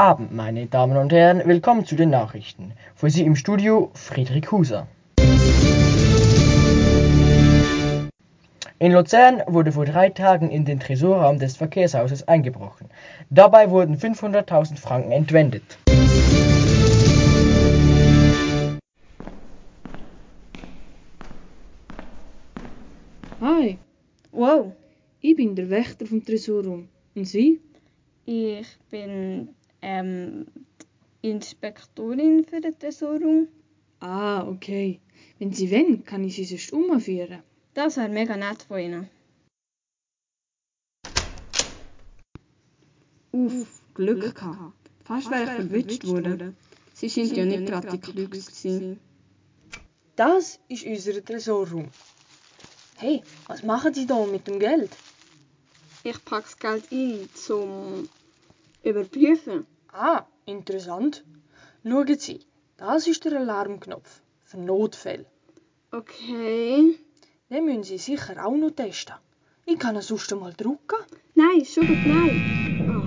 Abend, meine Damen und Herren, willkommen zu den Nachrichten. Für Sie im Studio Friedrich Huser. In Luzern wurde vor 3 Tagen in den Tresorraum des Verkehrshauses eingebrochen. Dabei wurden 500.000 Franken entwendet. Hi, Wow, ich bin der Wächter vom Tresorraum. Und Sie? ich bin die Inspektorin für den Tresorraum. Ah, okay. Wenn Sie wollen, kann ich Sie sonst umführen. Das wäre mega nett von Ihnen. Glück gehabt. Fast wäre ich verwitscht worden. Sie sind ja nicht gerade die Klügste gewesen. Das ist unser Tresorraum. Hey, was machen Sie da mit dem Geld? Ich packe das Geld ein zum Überprüfen. Ah, interessant. Schauen Sie, das ist der Alarmknopf für Notfälle. Okay. Den müssen Sie sicher auch noch testen. Ich kann es sonst mal drücken. Nein, schon gut, nein.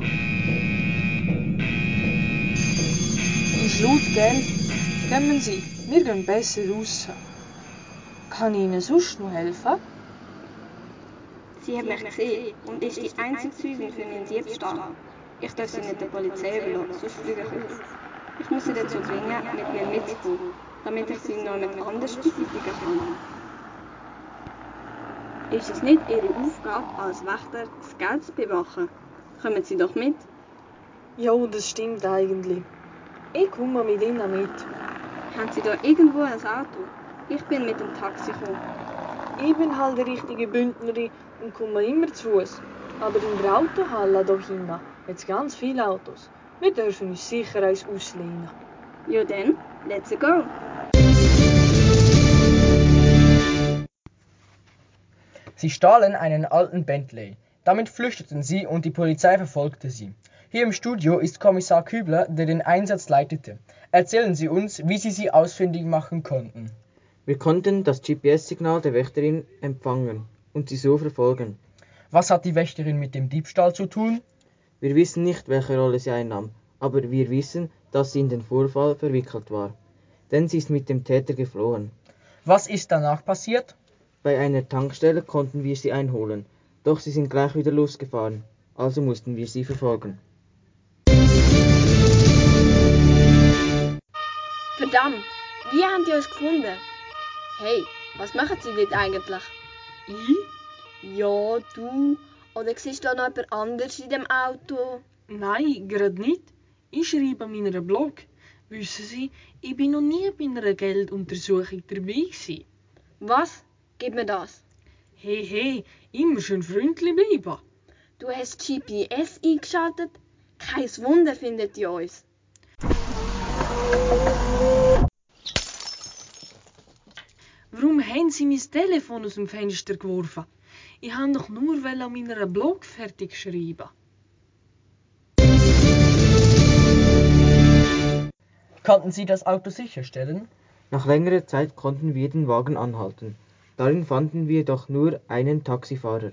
Ist laut, gell? Kommen Sie, wir gehen besser raus. Kann ich Ihnen sonst noch helfen? Sie hat mich gesehen und ist die einzige Zeugin für meinen Diebstahl. Ich darf sie nicht der Polizei überlassen, sonst fliege ich auf. Ich muss sie dazu bringen, mit mir mitzukommen, damit ich sie noch jemand anders beseitigen kann. Ist es nicht Ihre Aufgabe als Wächter, das Geld zu bewachen? Kommen Sie doch mit. Ja, das stimmt eigentlich. Ich komme mit Ihnen mit. Haben Sie da irgendwo ein Auto? Ich bin mit dem Taxi gekommen. Ich bin halt die richtige Bündnerin und komme immer zu Fuß. Aber in der Autohalle hier hinten hat es ganz viele Autos. Wir dürfen uns sicher eins auslehnen. Ja dann, let's go! Sie stahlen einen alten Bentley. Damit flüchteten sie und die Polizei verfolgte sie. Hier im Studio ist Kommissar Kübler, der den Einsatz leitete. Erzählen Sie uns, wie Sie sie ausfindig machen konnten. Wir konnten das GPS-Signal der Wächterin empfangen und sie so verfolgen. Was hat die Wächterin mit dem Diebstahl zu tun? Wir wissen nicht, welche Rolle sie einnahm, aber wir wissen, dass sie in den Vorfall verwickelt war. Denn sie ist mit dem Täter geflohen. Was ist danach passiert? Bei einer Tankstelle konnten wir sie einholen, doch sie sind gleich wieder losgefahren, also mussten wir sie verfolgen. Verdammt, wie haben die uns gefunden? Hey, was machen Sie dort eigentlich? Ich? Ja, du. Oder siehst du noch jemand anderes in dem Auto? Nein, gerade nicht. Ich schreibe an meinem Blog. Wissen Sie, ich bin noch nie bei einer Gelduntersuchung dabei gewesen. Was? Gib mir das. Hey, immer schön freundlich bleiben. Du hast GPS eingeschaltet? Kein Wunder findet ihr uns. Warum haben Sie mein Telefon aus dem Fenster geworfen? Ich wollte doch nur an meiner Blog fertig schreiben. Konnten Sie das Auto sicherstellen? Nach längerer Zeit konnten wir den Wagen anhalten. Darin fanden wir doch nur einen Taxifahrer.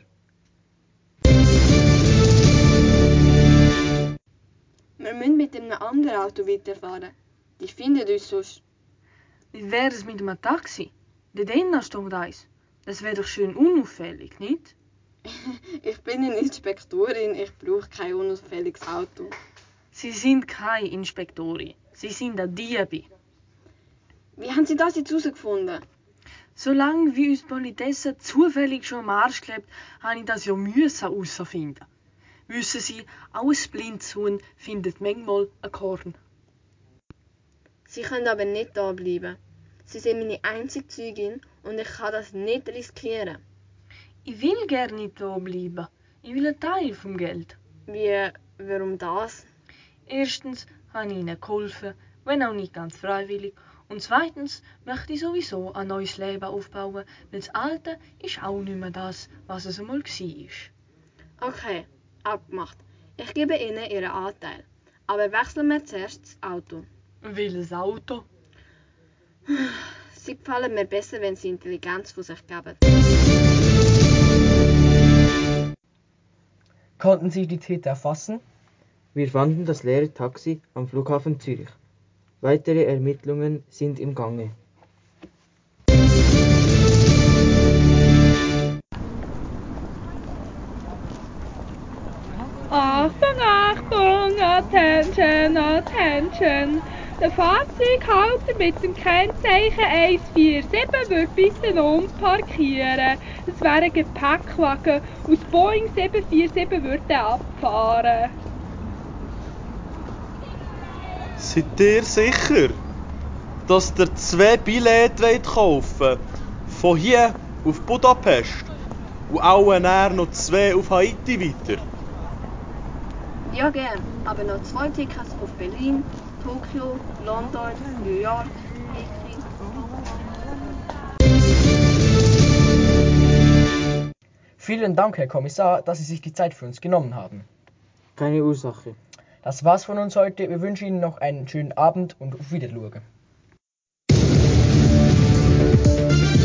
Wir müssen mit einem anderen Auto weiterfahren. Die finden uns sonst. Wie wäre es mit einem Taxi? Der Däner steht eins. Das wäre doch schön unauffällig, nicht? Ich bin eine Inspektorin, ich brauche kein unauffälliges Auto. Sie sind keine Inspektorin. Sie sind eine Diebe. Wie haben Sie das jetzt herausgefunden? Solange wie uns die Politesse zufällig schon am Arsch klebt, habe ich das ja herausfinden. Wissen Sie, auch ein Blindshuhn findet manchmal ein Korn. Sie können aber nicht da bleiben. Sie sind meine einzige Zeugin und ich kann das nicht riskieren. Ich will gerne nicht da bleiben. Ich will einen Teil vom Geld. Warum das? Erstens habe ich ihnen geholfen, wenn auch nicht ganz freiwillig. Und zweitens möchte ich sowieso ein neues Leben aufbauen, weil das Alte ist auch nicht mehr das, was es einmal war. Okay, abgemacht. Ich gebe Ihnen Ihren Anteil. Aber wechseln wir zuerst das Auto. Welches Auto? Sie gefallen mir besser, wenn Sie Intelligenz von sich geben. Konnten Sie die Täter erfassen? Wir fanden das leere Taxi am Flughafen Zürich. Weitere Ermittlungen sind im Gange. Achtung, Achtung, attention, attention. Der Fahrzeughalter mit dem Kennzeichen 147 wird bitte umparkieren. Es wäre ein Gepäckwagen aus Boeing 747 würde abfahren. Seid ihr sicher, dass ihr 2 Billette kaufen wollt? Von hier auf Budapest und auch noch 2 auf Haiti weiter? Ja, gern, aber noch 2 Tickets auf Berlin, Tokio, London, New York, Peking. Vielen Dank, Herr Kommissar, dass Sie sich die Zeit für uns genommen haben. Keine Ursache. Das war's von uns heute. Wir wünschen Ihnen noch einen schönen Abend und auf Wiedersehen.